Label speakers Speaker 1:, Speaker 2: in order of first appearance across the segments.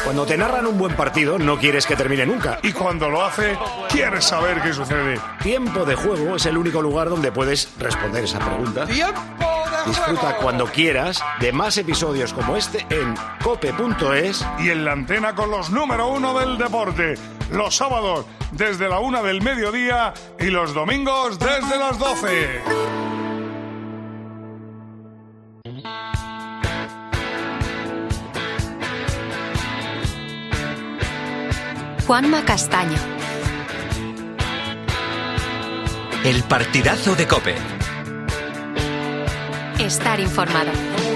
Speaker 1: Cuando te narran un buen partido, no quieres que termine nunca.
Speaker 2: Y cuando lo hace, quieres saber qué sucede.
Speaker 1: Tiempo de Juego es el único lugar donde puedes responder esa pregunta.
Speaker 3: ¡Tiempo de Juego!
Speaker 1: Disfruta cuando quieras de más episodios como este en cope.es
Speaker 2: y en la antena con los número 1 del deporte. Los sábados desde la 1 del mediodía y los domingos desde las 12.
Speaker 4: Juanma Castaño.
Speaker 5: El partidazo de COPE.
Speaker 4: Estar informado.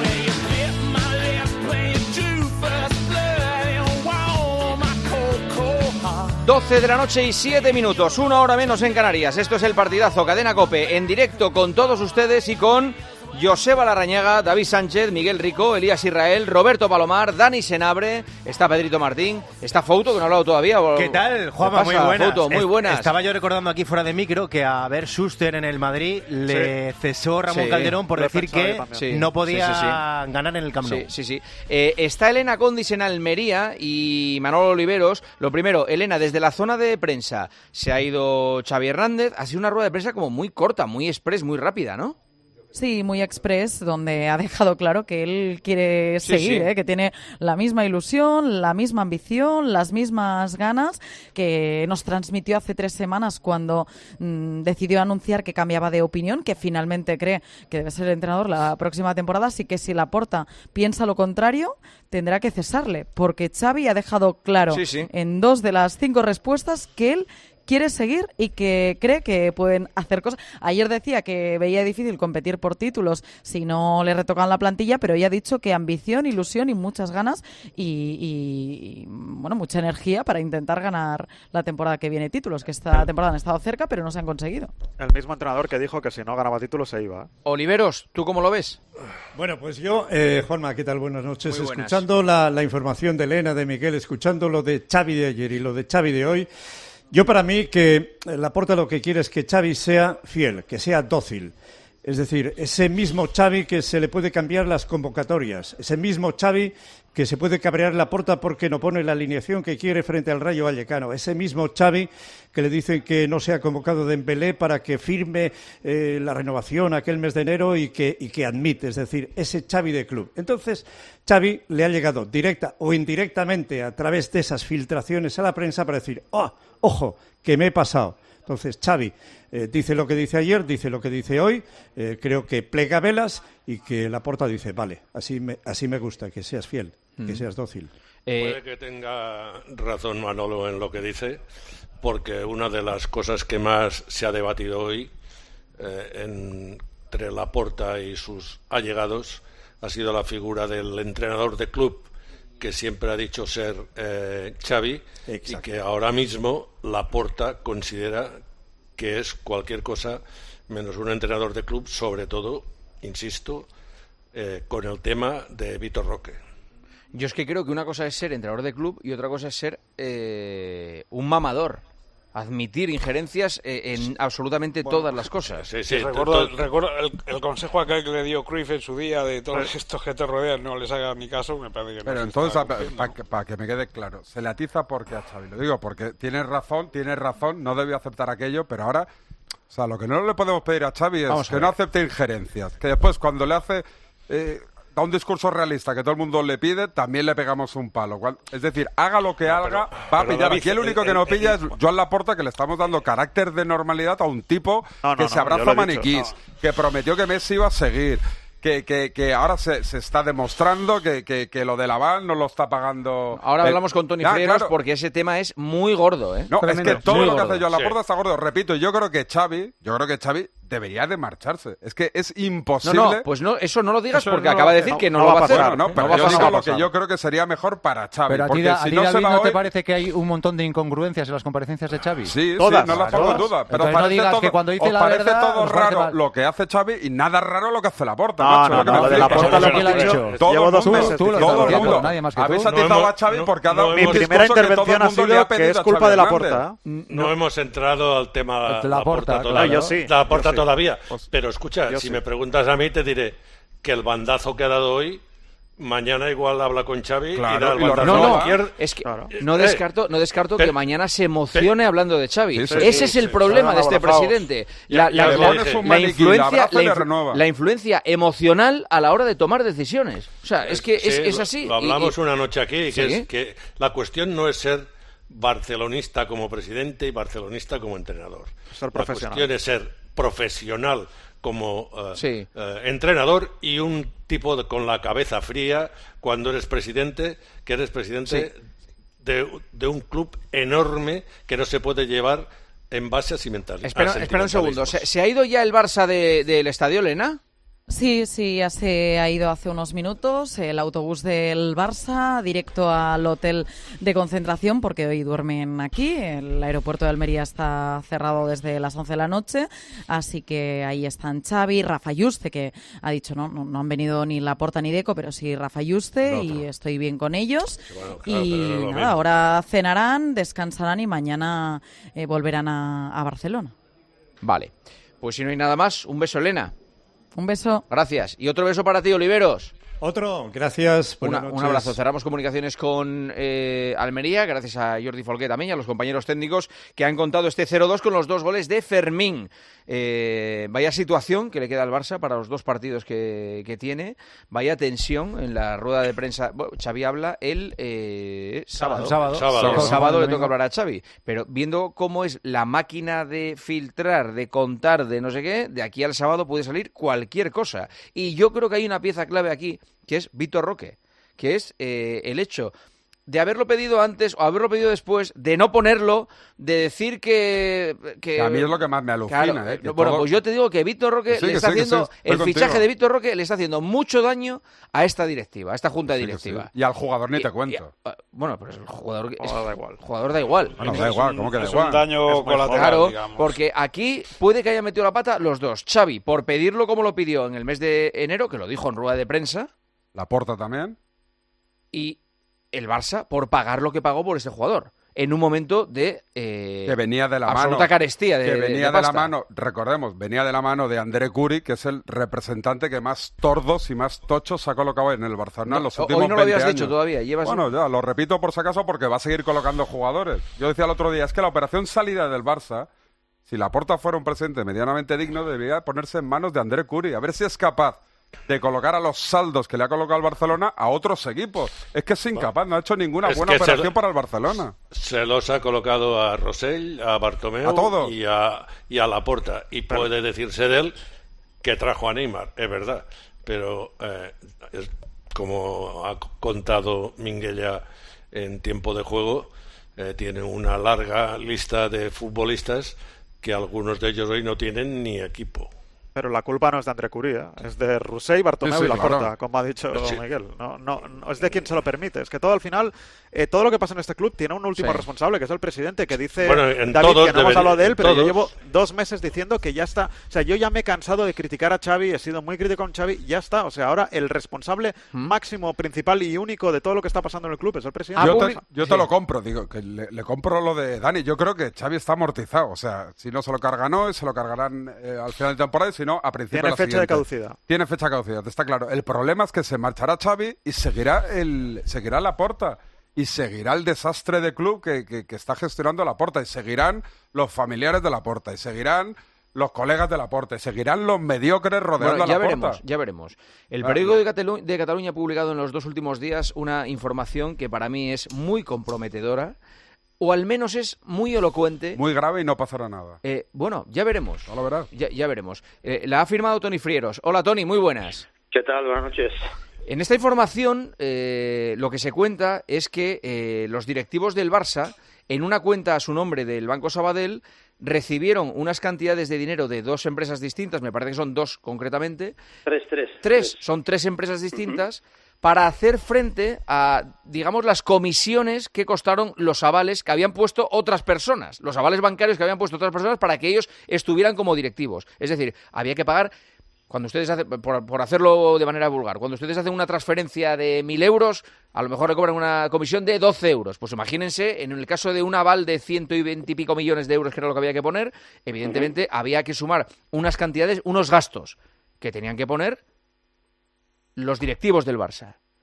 Speaker 6: 12 de la noche y 7 minutos, 1 hora menos en Canarias. Esto es el partidazo Cadena COPE, en directo con todos ustedes y con Joseba Larrañaga, David Sánchez, Miguel Rico, Elías Israel, Roberto Palomar, Dani Senabre, está Pedrito Martín, está Fouto, que no ha hablado todavía.
Speaker 7: ¿Qué tal, Juanma? Muy buenas.
Speaker 6: Fouto, muy buenas.
Speaker 7: Estaba yo recordando aquí fuera de micro que a Ver Schuster en el Madrid le cesó Ramón Calderón por decir que no podía ganar en el Camp Nou.
Speaker 6: Sí. Está Elena Condis en Almería y Manolo Oliveros. Lo primero, Elena, desde la zona de prensa se ha ido Xavi Hernández. Ha sido una rueda de prensa como muy corta, muy express, muy rápida, ¿no?
Speaker 8: Sí, muy express, donde ha dejado claro que él quiere seguir, que tiene la misma ilusión, la misma ambición, las mismas ganas que nos transmitió hace 3 semanas cuando decidió anunciar que cambiaba de opinión, que finalmente cree que debe ser el entrenador la próxima temporada, así que si Laporta piensa lo contrario, tendrá que cesarle, porque Xavi ha dejado claro en 2 de las 5 respuestas que él quiere seguir y que cree que pueden hacer cosas. Ayer decía que veía difícil competir por títulos si no le retocan la plantilla, pero ella ha dicho que ambición, ilusión y muchas ganas y bueno, mucha energía para intentar ganar la temporada que viene títulos, que esta temporada han estado cerca, pero no se han conseguido.
Speaker 9: El mismo entrenador que dijo que si no ganaba títulos se iba.
Speaker 6: Oliveros, ¿tú cómo lo ves?
Speaker 10: Bueno, pues yo, Juanma, ¿qué tal? Buenas noches.
Speaker 6: Muy buenas.
Speaker 10: Escuchando la información de Elena, de Miguel, escuchando lo de Xavi de ayer y lo de Xavi de hoy, yo para mí que Laporta lo que quiere es que Xavi sea fiel, que sea dócil. Es decir, ese mismo Xavi que se le puede cambiar las convocatorias, ese mismo Xavi que se puede cabrear Laporta porque no pone la alineación que quiere frente al Rayo Vallecano, ese mismo Xavi que le dicen que no se ha convocado Dembélé para que firme la renovación aquel mes de enero y que admite, es decir, ese Xavi de club. Entonces, Xavi le ha llegado directa o indirectamente a través de esas filtraciones a la prensa para decir, ojo, que me he pasado. Entonces, Xavi dice lo que dice ayer, dice lo que dice hoy, creo que plega velas y que Laporta dice, vale, así me gusta, que seas fiel, que seas dócil.
Speaker 11: Puede que tenga razón Manolo en lo que dice, porque una de las cosas que más se ha debatido hoy entre Laporta y sus allegados ha sido la figura del entrenador de club, que siempre ha dicho ser Xavi. Exacto. Y que ahora mismo Laporta considera que es cualquier cosa menos un entrenador de club, sobre todo, insisto, con el tema de Vitor Roque.
Speaker 6: Yo es que creo que una cosa es ser entrenador de club y otra cosa es ser un mamador. Admitir injerencias en absolutamente todas las cosas.
Speaker 9: Sí, recuerdo el consejo aquel que le dio Cruyff en su día de todos estos que te rodean, no les haga ni caso, me parece que no.
Speaker 12: Pero entonces, para que me quede claro, se le atiza porque a Xavi, lo digo, porque tienes razón, no debe aceptar aquello, pero ahora, o sea, lo que no le podemos pedir a Xavi es que no acepte injerencias, que después cuando le hace... da un discurso realista que todo el mundo le pide, también le pegamos un palo. Es decir, haga lo que haga, va a pillar. Aquí el único que no pilla es Joan Laporta, que le estamos dando carácter de normalidad a un tipo que se abraza a maniquís, que prometió que Messi iba a seguir, que ahora se está demostrando que lo de Laval no lo está pagando.
Speaker 6: Ahora hablamos con Toni Frieros porque ese tema es muy gordo, ¿eh?
Speaker 12: No,
Speaker 6: tremendo.
Speaker 12: Es que todo lo que hace Joan Laporta está gordo. Repito, yo creo que Xavi debería de marcharse. Es que es imposible.
Speaker 6: No, pues no, eso no lo digas porque acaba de decir que no lo va a hacer.
Speaker 12: Pero yo digo lo que yo creo que sería mejor para Xavi.
Speaker 13: Pero
Speaker 12: porque
Speaker 13: si no, David, ¿no te parece que hay un montón de incongruencias en las comparecencias de Xavi?
Speaker 12: Sí, todas, no las pongo en duda. Pero
Speaker 13: no digas que cuando dice la verdad,
Speaker 12: todo raro lo que hace Xavi y nada raro lo que hace Laporta.
Speaker 9: No, de Laporta lo que he dicho.
Speaker 12: Llevo
Speaker 9: 2 meses.
Speaker 12: Todo el mundo. Habéis atizado a Xavi porque ha dado
Speaker 9: mi primera intervención ha sido que es culpa de Laporta.
Speaker 11: No hemos entrado al tema
Speaker 13: Laporta
Speaker 11: todavía. Pero escucha, si me preguntas a mí, te diré que el bandazo que ha dado hoy mañana igual habla con Xavi
Speaker 12: claro,
Speaker 11: y
Speaker 6: es que no descarto que mañana se emocione hablando de Xavi. Ese es el problema de este presidente. La influencia emocional a la hora de tomar decisiones. O sea, es que es así.
Speaker 11: Lo hablamos una noche aquí, es que la cuestión no es ser barcelonista como presidente y barcelonista como entrenador. La cuestión es ser profesional como entrenador y un tipo con la cabeza fría cuando eres presidente, de un club enorme que no se puede llevar en base a
Speaker 6: Espera un segundo, ¿se ha ido ya el Barça del Estadio Lena?
Speaker 8: Sí, ya se ha ido hace unos minutos el autobús del Barça directo al hotel de concentración porque hoy duermen aquí. El aeropuerto de Almería está cerrado desde las 11 de la noche, así que ahí están Xavi, Rafa Yuste, que ha dicho no han venido ni Laporta ni Deco, pero sí Rafa Yuste y estoy bien con ellos. Bueno, claro, y nada, ahora cenarán, descansarán y mañana volverán a Barcelona.
Speaker 6: Vale, pues si no hay nada más, un beso, Elena.
Speaker 8: Un beso.
Speaker 6: Gracias. Y otro beso para ti, Oliveros.
Speaker 10: Otro, gracias.
Speaker 6: Un abrazo. Cerramos comunicaciones con Almería, gracias a Jordi Folqué también y a los compañeros técnicos que han contado este 0-2 con los 2 goles de Fermín. Vaya situación que le queda al Barça para los 2 partidos que tiene. Vaya tensión en la rueda de prensa. Bueno, Xavi habla el sábado. El sábado le toca hablar a Xavi. Pero viendo cómo es la máquina de filtrar, de contar, de no sé qué, de aquí al sábado puede salir cualquier cosa. Y yo creo que hay una pieza clave aquí, que es Vitor Roque, que es el hecho de haberlo pedido antes o haberlo pedido después, de no ponerlo, de decir que
Speaker 12: a mí es lo que más me alucina.
Speaker 6: Claro, bueno, pues yo te digo que Vitor Roque le está haciendo el fichaje de Vitor Roque le está haciendo mucho daño a esta directiva, a esta junta directiva.
Speaker 12: Y al jugador ni te cuento.
Speaker 6: Bueno, pero el jugador
Speaker 9: da igual.
Speaker 6: Jugador da igual.
Speaker 12: Bueno, da igual, ¿cómo que da igual?
Speaker 9: Es un daño colateral,
Speaker 6: claro,
Speaker 9: digamos.
Speaker 6: porque aquí puede que haya metido la pata los dos. Xavi, por pedirlo como lo pidió en el mes de enero, que lo dijo en rueda de prensa.
Speaker 12: Laporta también.
Speaker 6: Y el Barça por pagar lo que pagó por ese jugador en un momento de
Speaker 12: que venía de la
Speaker 6: absoluta carestía
Speaker 12: que venía de la mano, recordemos, venía de la mano de André Curi, que es el representante que más tordos y más tochos ha colocado en el Barcelona los últimos 20 años. Hoy no
Speaker 6: lo habías
Speaker 12: años.
Speaker 6: Dicho todavía.
Speaker 12: Bueno, ya lo repito por si acaso porque va a seguir colocando jugadores. Yo decía el otro día, es que la operación salida del Barça, si Laporta fuera un presidente medianamente digno, debería ponerse en manos de André Curi, a ver si es capaz de colocar a los saldos que le ha colocado el Barcelona a otros equipos. Es que es incapaz, no ha hecho ninguna buena operación para el Barcelona.
Speaker 11: Se los ha colocado a Rosell, a Bartomeu,
Speaker 12: a todos.
Speaker 11: y a Laporta. Y puede decirse de él que trajo a Neymar, es verdad. Pero como ha contado Minguella en tiempo de juego, tiene una larga lista de futbolistas que algunos de ellos hoy no tienen ni equipo.
Speaker 3: Pero la culpa no es de André Curie, es de Rossell, Bartomeu y Laporta, como ha dicho Miguel. No, es de quien se lo permite. Es que todo al final, todo lo que pasa en este club tiene un último responsable, que es el presidente, que dice, David, que no hemos hablado de él, pero yo llevo 2 meses diciendo que ya está. O sea, yo ya me he cansado de criticar a Xavi, he sido muy crítico con Xavi, ya está. O sea, ahora el responsable máximo, principal y único de todo lo que está pasando en el club es el presidente.
Speaker 12: Yo te lo compro, digo, que le compro lo de Dani. Yo creo que Xavi está amortizado. O sea, si no se lo cargan hoy, se lo cargarán al final de temporada, sino a principio de la siguiente.
Speaker 3: Tiene fecha de caducidad.
Speaker 12: Tiene fecha de caducidad, está claro. El problema es que se marchará Xavi y seguirá Laporta. Y seguirá el desastre de club que está gestionando Laporta. Y seguirán los familiares de Laporta. Y seguirán los colegas de Laporta. Y seguirán los mediocres rodeando a Laporta.
Speaker 6: Ya veremos. El periódico de Cataluña ha publicado en los 2 últimos días una información que para mí es muy comprometedora. O al menos es muy elocuente.
Speaker 12: Muy grave y no pasará nada.
Speaker 6: Bueno, ya veremos.
Speaker 12: No lo verás.
Speaker 6: Ya veremos. La ha firmado Toni Frieros. Hola, Toni, muy buenas.
Speaker 14: ¿Qué tal? Buenas noches.
Speaker 6: En esta información lo que se cuenta es que los directivos del Barça, en una cuenta a su nombre del Banco Sabadell, recibieron unas cantidades de dinero de 2 empresas distintas, me parece que son 2 concretamente. Tres. Son 3 empresas distintas. Para hacer frente a, digamos, las comisiones que costaron los avales que habían puesto otras personas, los avales bancarios que habían puesto otras personas para que ellos estuvieran como directivos. Es decir, había que pagar, cuando ustedes hacen, por hacerlo de manera vulgar, cuando ustedes hacen una transferencia de 1.000 euros, a lo mejor le cobran una comisión de 12 euros. Pues imagínense, en el caso de un aval de 120 y pico millones de euros, que era lo que había que poner, evidentemente había que sumar unas cantidades, unos gastos que tenían que poner los directivos del Barça.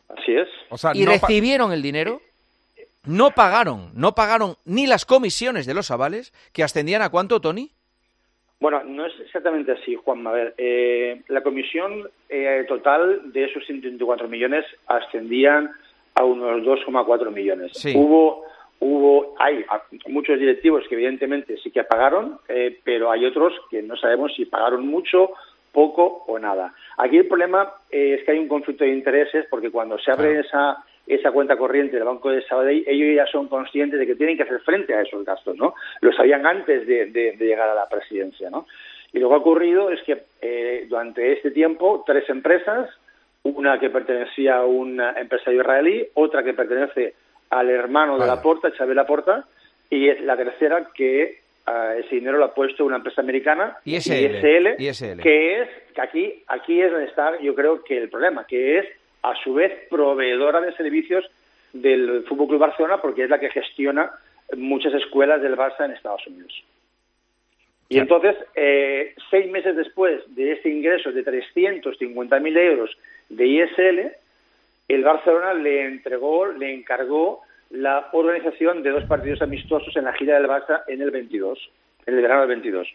Speaker 14: Así es.
Speaker 6: O sea, ¿y recibieron el dinero? No pagaron ni las comisiones de los avales, que ascendían ¿a cuánto, Tony?
Speaker 14: Bueno, no es exactamente así, Juanma. A ver, la comisión total de esos 124 millones ascendían a unos 2,4 millones.
Speaker 6: Sí.
Speaker 14: Hay muchos directivos que evidentemente sí que pagaron, pero hay otros que no sabemos si pagaron mucho, poco o nada. Aquí el problema es que hay un conflicto de intereses, porque cuando se abre esa cuenta corriente del Banco de Sabadell, ellos ya son conscientes de que tienen que hacer frente a esos gastos, ¿no? Lo sabían antes de llegar a la presidencia, ¿no? Y lo que ha ocurrido es que durante este tiempo 3 empresas, una que pertenecía a un empresario israelí, otra que pertenece al hermano de Laporta, Xavier Laporta, y es la tercera que ese dinero lo ha puesto una empresa americana, ISL, que es, que aquí es donde está, yo creo que el problema, que es a su vez proveedora de servicios del Fútbol Club Barcelona, porque es la que gestiona muchas escuelas del Barça en Estados Unidos. Y entonces, 6 meses después de este ingreso de 350.000 euros de ISL, el Barcelona le encargó la organización de 2 partidos amistosos en la gira del Barça en el verano del 22.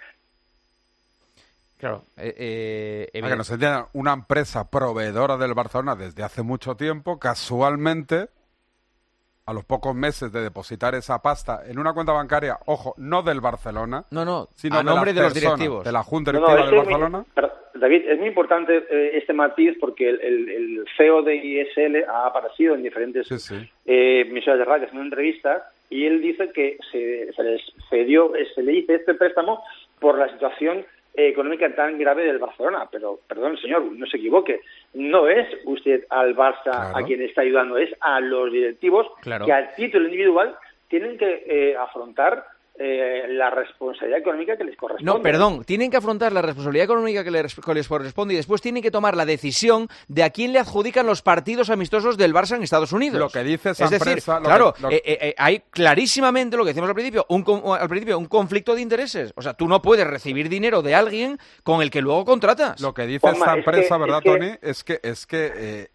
Speaker 6: Claro,
Speaker 12: que nos entiendan, una empresa proveedora del Barcelona desde hace mucho tiempo, casualmente, a los pocos meses de depositar esa pasta en una cuenta bancaria, ojo, no del Barcelona, sino
Speaker 6: a nombre de los directivos,
Speaker 12: de la Junta Directiva del Barcelona.
Speaker 14: David, es muy importante este matiz, porque el CEO de ISL ha aparecido en diferentes emisoras de radio haciendo entrevistas, y él dice que se le hizo este préstamo por la situación económica tan grave del Barcelona. Pero, perdón, señor, no se equivoque, no es usted al Barça a quien está ayudando, es a los directivos que a título individual tienen que afrontar la responsabilidad económica que les corresponde.
Speaker 6: No, perdón, tienen que afrontar la responsabilidad económica que les corresponde, y después tienen que tomar la decisión de a quién le adjudican los partidos amistosos del Barça en Estados Unidos.
Speaker 12: Lo que dice esa empresa...
Speaker 6: Hay clarísimamente, lo que decíamos al principio, un conflicto de intereses. O sea, tú no puedes recibir dinero de alguien con el que luego contratas.
Speaker 12: Lo que dice esta empresa, ¿verdad, Tony? Es que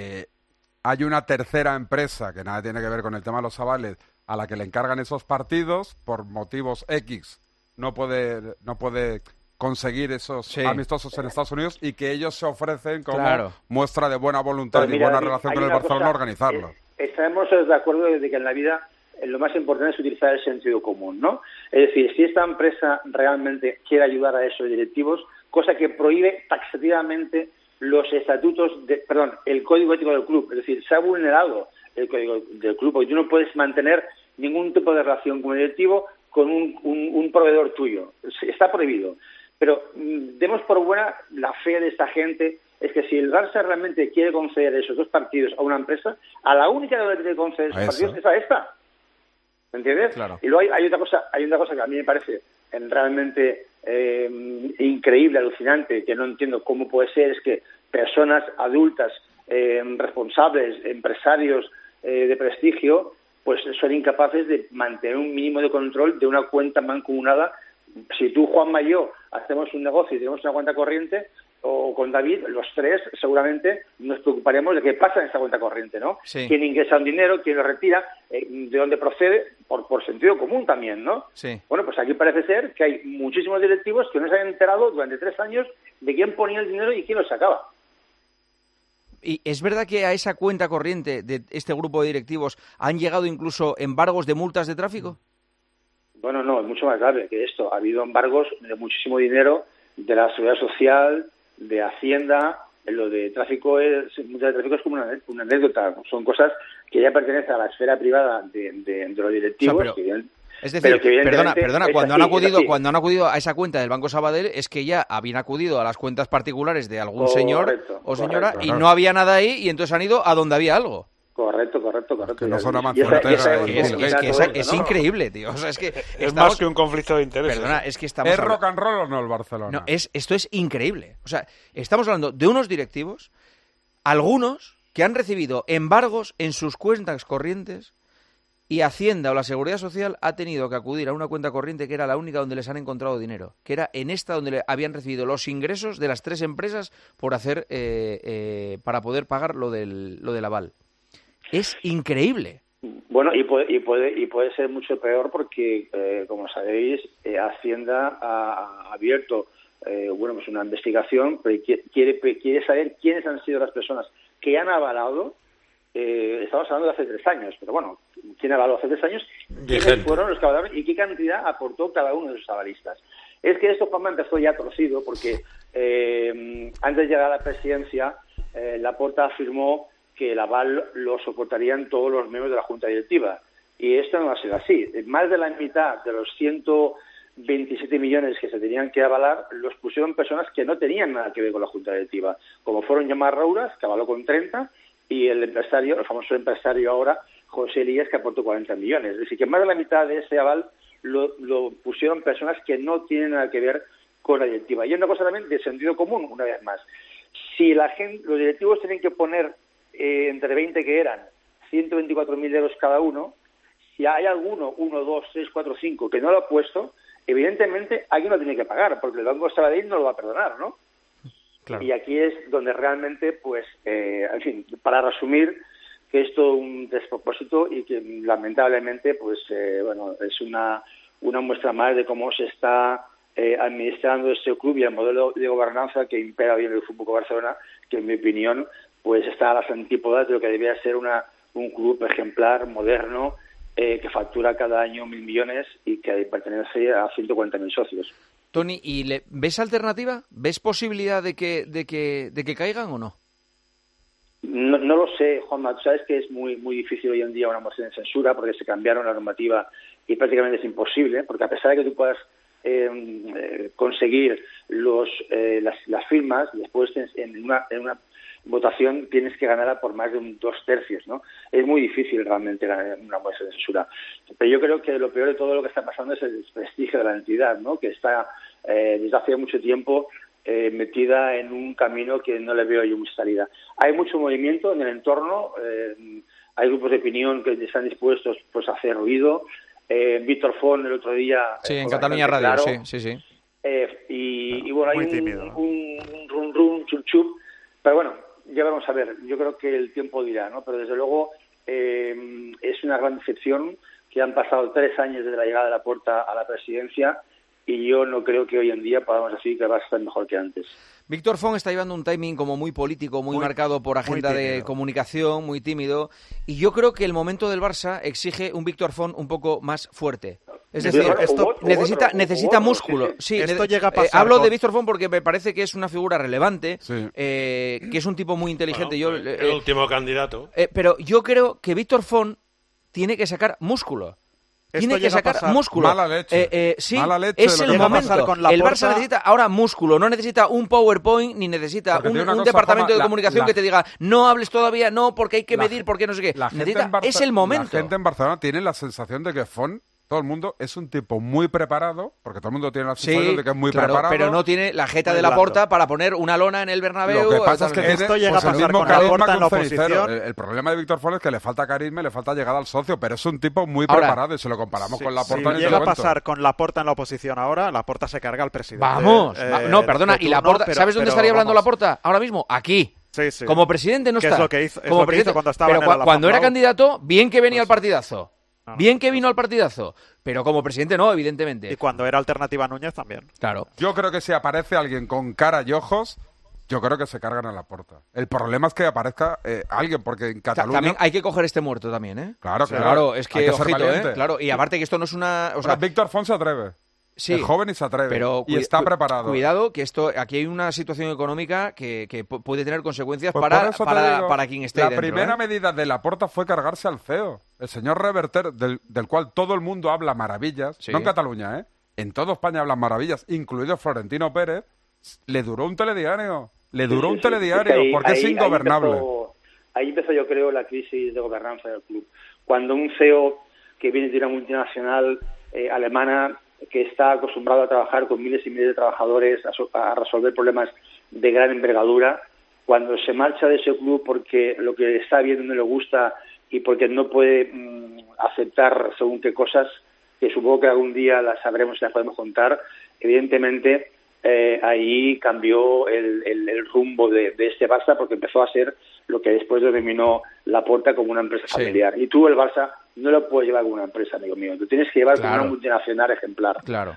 Speaker 12: hay una tercera empresa que nada tiene que ver con el tema de los avales, a la que le encargan esos partidos, por motivos X no puede conseguir esos amistosos en Estados Unidos, y que ellos se ofrecen como muestra de buena voluntad y buena relación con el Barcelona organizarlo.
Speaker 14: Estamos de acuerdo de que en la vida lo más importante es utilizar el sentido común, ¿no? Es decir, si esta empresa realmente quiere ayudar a esos directivos, cosa que prohíbe taxativamente los estatutos, el código ético del club, es decir, se ha vulnerado el código del club, porque tú no puedes mantener ningún tipo de relación con el directivo con un proveedor tuyo. Está prohibido. Pero demos por buena la fe de esta gente, es que si el Barça realmente quiere conceder esos 2 partidos a una empresa, a la única que debe conceder esos partidos es a esta. ¿Me entiendes?
Speaker 6: Claro.
Speaker 14: Y luego hay otra cosa que a mí me parece realmente increíble, alucinante, que no entiendo cómo puede ser, es que personas adultas, responsables, empresarios de prestigio, pues son incapaces de mantener un mínimo de control de una cuenta mancomunada. Si tú, Juanma y yo hacemos un negocio y tenemos una cuenta corriente, o con David, los 3 seguramente nos preocuparemos de qué pasa en esa cuenta corriente, ¿no?
Speaker 6: Sí.
Speaker 14: Quién ingresa un dinero, quién lo retira, de dónde procede, por sentido común también, ¿no?
Speaker 6: Sí.
Speaker 14: Bueno, pues aquí parece ser que hay muchísimos directivos que no se han enterado durante 3 años de quién ponía el dinero y quién lo sacaba.
Speaker 6: ¿Y es verdad que a esa cuenta corriente de este grupo de directivos han llegado incluso embargos de multas de tráfico?
Speaker 14: Bueno, no, es mucho más grave que esto. Ha habido embargos de muchísimo dinero de la Seguridad Social, de Hacienda. Lo de tráfico es como una anécdota. Son cosas que ya pertenecen a la esfera privada de los directivos.
Speaker 6: O sea, es decir, perdona, cuando han acudido a esa cuenta del Banco Sabadell, es que ya habían acudido a las cuentas particulares de algún señor o señora y no había nada ahí, y entonces han ido a donde había algo.
Speaker 14: Correcto.
Speaker 12: Que no son
Speaker 6: es increíble, tío. O sea,
Speaker 9: es más que un conflicto de intereses.
Speaker 6: Perdona, es que estamos...
Speaker 12: ¿Es rock and roll o no el Barcelona?
Speaker 6: No, esto es increíble. O sea, estamos hablando de unos directivos, algunos que han recibido embargos en sus cuentas corrientes y Hacienda o la Seguridad Social ha tenido que acudir a una cuenta corriente que era la única donde les han encontrado dinero, que era en esta donde habían recibido los ingresos de las 3 empresas por hacer para poder pagar lo del aval. Es increíble.
Speaker 14: Bueno, y puede ser mucho peor porque, como sabéis, Hacienda ha abierto pues una investigación, pero quiere saber quiénes han sido las personas que han avalado. Estamos hablando de hace 3 años, pero bueno, ¿quién avaló hace 3 años? ¿Quiénes fueron los que avalaron y qué cantidad aportó cada uno de esos avalistas? Es que esto, Juanma, empezó ya torcido porque antes de llegar a la presidencia, Laporta afirmó que el aval lo soportarían todos los miembros de la Junta Directiva. Y esto no va a ser así. Más de la mitad de los 127 millones que se tenían que avalar los pusieron personas que no tenían nada que ver con la Junta Directiva, como fueron Yamar Rouras, que avaló con 30, y el famoso empresario ahora, José Elías, que aportó 40 millones. Es decir, que más de la mitad de ese aval lo pusieron personas que no tienen nada que ver con la directiva. Y una cosa también de sentido común, una vez más. Si los directivos tienen que poner entre 20 que eran 124.000 euros cada uno, si hay alguno, 1, 2, 3, 4, 5, que no lo ha puesto, evidentemente alguien lo tiene que pagar, porque el Banco Sabadell no lo va a perdonar, ¿no? Claro. Y aquí es donde realmente, pues, en fin, para resumir, que es todo un despropósito y que lamentablemente, pues, bueno, es una muestra más de cómo se está administrando este club y el modelo de gobernanza que impera hoy en el Fútbol Club Barcelona, que en mi opinión, pues está a las antípodas de lo que debería ser un club ejemplar, moderno, que factura cada año 1.000 millones y que pertenece a 140.000 socios.
Speaker 6: Toni, ¿y ves alternativa? ¿Ves posibilidad de que caigan o no?
Speaker 14: No lo sé, Juanma. Tú sabes que es muy difícil hoy en día una moción de censura porque se cambiaron la normativa y prácticamente es imposible, porque a pesar de que tú puedas conseguir las firmas, después en una votación tienes que ganarla por más de 2/3, ¿no? Es muy difícil realmente ganar una moción de censura. Pero yo creo que lo peor de todo lo que está pasando es el desprestigio de la entidad, ¿no? Que está desde hace mucho tiempo metida en un camino que no le veo yo mucha salida. Hay mucho movimiento en el entorno, hay grupos de opinión que están dispuestos pues a hacer ruido. Víctor Font el otro día...
Speaker 6: Sí, en Cataluña Radio, claro. Sí.
Speaker 14: Y bueno, hay un rum, chup, pero bueno, ya vamos a ver, yo creo que el tiempo dirá, ¿no? Pero desde luego es una gran decepción que han pasado 3 años desde la llegada de Laporta a la presidencia y yo no creo que hoy en día podamos decir que va a estar mejor que antes.
Speaker 6: Víctor Font está llevando un timing como muy político, muy marcado por agenda de comunicación, muy tímido, y yo creo que el momento del Barça exige un Víctor Font un poco más fuerte. Es decir, esto necesita músculo. Sí,
Speaker 3: esto llega a pasar
Speaker 6: hablo de Víctor Font porque me parece que es una figura relevante, que es un tipo muy inteligente.
Speaker 11: Bueno, el último candidato.
Speaker 6: Pero yo creo que Víctor Font tiene que sacar músculo. Tiene que sacar músculo.
Speaker 12: Mala leche.
Speaker 6: Sí,
Speaker 12: mala leche
Speaker 6: es el momento. El Barça necesita ahora músculo, no necesita un PowerPoint ni necesita un departamento de comunicación que te diga no hables todavía, no, porque hay que medir, porque no sé qué. Es el momento.
Speaker 12: La gente en Barcelona tiene la sensación de que Font, todo el mundo, es un tipo muy preparado, porque todo el mundo tiene la sensación de que es muy preparado.
Speaker 6: Pero no tiene la jeta de Laporta para poner una lona en el Bernabéu.
Speaker 12: Lo que pasa es que
Speaker 3: esto llega a pasar con Laporta en la oposición.
Speaker 12: El problema de Víctor Font es que le falta carisma y le falta llegada al socio, pero es un tipo muy preparado y si lo comparamos con Laporta...
Speaker 3: Si llega a pasar con Laporta en la oposición ahora, Laporta se carga al presidente.
Speaker 6: ¡Vamos! No, perdona, y Laporta, ¿sabes dónde estaría hablando Laporta ahora mismo? Aquí.
Speaker 3: Sí.
Speaker 6: Como presidente no está.
Speaker 3: Es lo que hizo cuando estaba en el
Speaker 6: cuando era candidato, bien que venía al partidazo. Bien que vino al partidazo, pero como presidente no, evidentemente.
Speaker 3: Y cuando era alternativa a Núñez también.
Speaker 6: Claro.
Speaker 12: Yo creo que si aparece alguien con cara y ojos, yo creo que se cargan a Laporta. El problema es que aparezca alguien, porque en Cataluña...
Speaker 6: También hay que coger este muerto también, ¿eh?
Speaker 12: Claro.
Speaker 6: Es que ojito, Claro, y aparte que esto no es una...
Speaker 12: O sea, Víctor Font se atreve. Sí, es joven y se atreve, pero y está preparado.
Speaker 6: Cuidado, que aquí hay una situación económica que puede tener consecuencias para quien esté dentro.
Speaker 12: La primera medida de Laporta fue cargarse al CEO, el señor Reverter, del cual todo el mundo habla maravillas, no en Cataluña, en toda España hablan maravillas, incluido Florentino Pérez. Le duró un telediario, porque es ingobernable.
Speaker 14: Ahí empezó, yo creo, la crisis de gobernanza del club. Cuando un CEO que viene de una multinacional alemana, que está acostumbrado a trabajar con miles y miles de trabajadores, a resolver problemas de gran envergadura, cuando se marcha de ese club porque lo que está viendo no le gusta y porque no puede aceptar según qué cosas, que supongo que algún día las sabremos y las podemos contar. Evidentemente, ahí cambió el rumbo de este Barça, porque empezó a ser lo que después denominó Laporta como una empresa familiar. Y tú, el Barça, no lo puedes llevar como una empresa, amigo mío. Tú tienes que llevar como una multinacional ejemplar.
Speaker 6: Claro.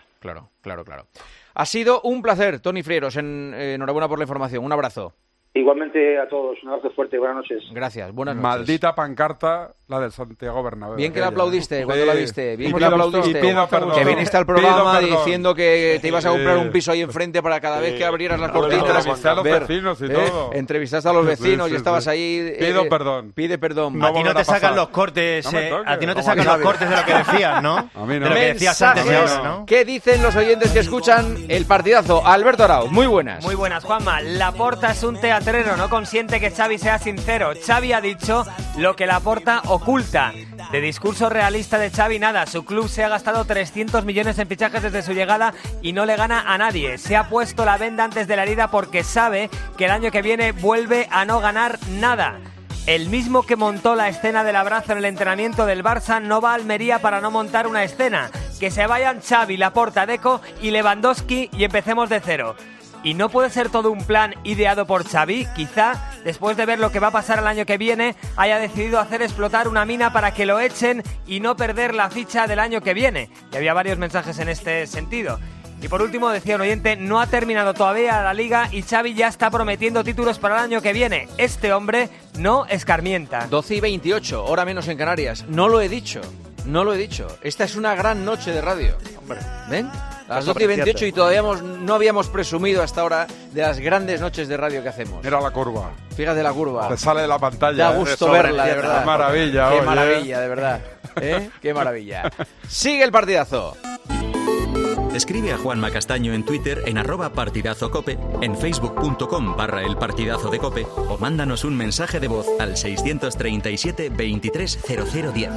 Speaker 6: Ha sido un placer, Toni Frieros. Enhorabuena por la información. Un abrazo.
Speaker 14: Igualmente a todos, un abrazo fuerte, buenas noches.
Speaker 6: Gracias, buenas noches.
Speaker 12: Maldita pancarta, la del Santiago Bernabéu.
Speaker 6: Bien que la aplaudiste cuando la viste, bien que la aplaudiste. Que viniste al programa diciendo que te ibas a comprar un piso ahí enfrente para cada vez que abrieras las cortinas.
Speaker 12: Entrevistaste a los vecinos y todo.
Speaker 6: Entrevistaste a los vecinos y estabas ahí.
Speaker 12: Pido perdón.
Speaker 6: Pide perdón.
Speaker 7: A ti no te sacan los cortes, a ti no te sacan los cortes de lo que decías, ¿no?
Speaker 12: A mí no.
Speaker 7: De lo que decías antes y ahora, ¿no?
Speaker 6: ¿Qué dicen los oyentes que escuchan el partidazo? Alberto Arau, muy buenas.
Speaker 15: Muy buenas, Juanma. Laporta es un teatrero, no consiente que Xavi sea sincero. Xavi ha dicho lo que Laporta oculta. De discurso realista de Xavi, nada. Su club se ha gastado 300 millones en fichajes desde su llegada y no le gana a nadie. Se ha puesto la venda antes de la herida porque sabe que el año que viene vuelve a no ganar nada. El mismo que montó la escena del abrazo en el entrenamiento del Barça no va a Almería para no montar una escena. Que se vayan Xavi, Laporta, Deco y Lewandowski y empecemos de cero. ¿Y no puede ser todo un plan ideado por Xavi? Quizá, después de ver lo que va a pasar el año que viene, haya decidido hacer explotar una mina para que lo echen y no perder la ficha del año que viene. Y había varios mensajes en este sentido. Y por último, decía un oyente, no ha terminado todavía la Liga y Xavi ya está prometiendo títulos para el año que viene. Este hombre no escarmienta.
Speaker 6: 12:28, hora menos en Canarias. No lo he dicho. Esta es una gran noche de radio. Hombre, ¿ven? A las 12:28 y todavía no habíamos presumido hasta ahora de las grandes noches de radio que hacemos.
Speaker 12: Mira la curva.
Speaker 6: Fíjate la curva.
Speaker 12: Te sale de la pantalla.
Speaker 6: Da gusto verla, de verdad.
Speaker 12: Qué maravilla.
Speaker 6: Qué maravilla, de verdad. Qué maravilla. Sigue el partidazo.
Speaker 5: Escribe a Juanma Castaño en Twitter en @partidazocope, en facebook.com/elpartidazo de Cope o mándanos un mensaje de voz al 637 23 0010.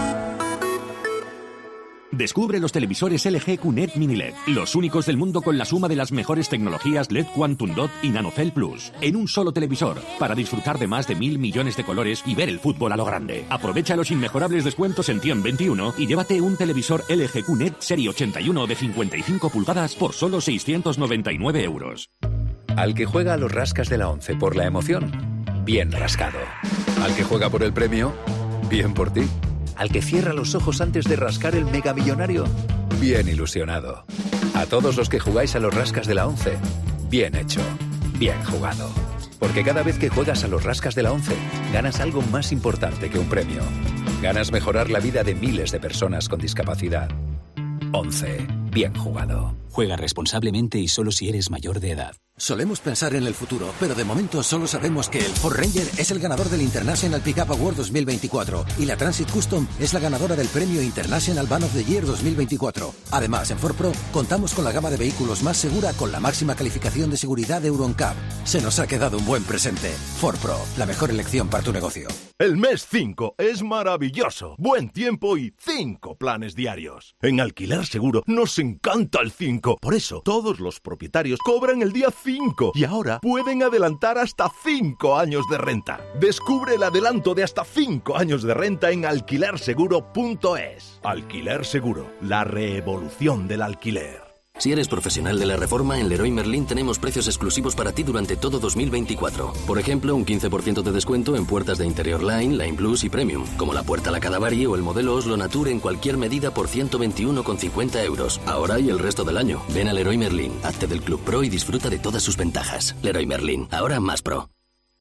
Speaker 16: Descubre los televisores LG QNED Mini LED, los únicos del mundo con la suma de las mejores tecnologías LED Quantum Dot y NanoCell Plus, en un solo televisor, para disfrutar de más de 1.000 millones de colores y ver el fútbol a lo grande. Aprovecha los inmejorables descuentos en TIEM 21 y llévate un televisor LG QNED Serie 81 de 55 pulgadas por solo 699 euros.
Speaker 17: Al que juega a los rascas de la 11 por la emoción, bien rascado. Al que juega por el premio, bien por ti. Al que cierra los ojos antes de rascar el megamillonario, bien ilusionado. A todos los que jugáis a los rascas de la 11, bien hecho, bien jugado. Porque cada vez que juegas a los rascas de la 11, ganas algo más importante que un premio. Ganas mejorar la vida de miles de personas con discapacidad. 11. Bien jugado.
Speaker 18: Juega responsablemente y solo si eres mayor de edad.
Speaker 19: Solemos pensar en el futuro, pero de momento solo sabemos que el Ford Ranger es el ganador del International Pickup Award 2024 y la Transit Custom es la ganadora del premio International Van of the Year 2024. Además, en Ford Pro contamos con la gama de vehículos más segura con la máxima calificación de seguridad de Euro NCAP. Se nos ha quedado un buen presente. Ford Pro, la mejor elección para tu negocio.
Speaker 20: El mes 5 es maravilloso. Buen tiempo y 5 planes diarios. En Alquiler Seguro nos encanta el 5. Por eso, todos los propietarios cobran el día 5 y ahora pueden adelantar hasta 5 años de renta. Descubre el adelanto de hasta 5 años de renta en alquilerseguro.es. Alquiler Seguro, la revolución del alquiler.
Speaker 18: Si eres profesional de la reforma, en Leroy Merlin tenemos precios exclusivos para ti durante todo 2024. Por ejemplo, un 15% de descuento en puertas de Interior Line, Line Plus y Premium, como la puerta La Cadavari o el modelo Oslo Nature en cualquier medida por 121,50 euros. Ahora y el resto del año. Ven a Leroy Merlin, hazte del Club Pro y disfruta de todas sus ventajas. Leroy Merlin, ahora más pro.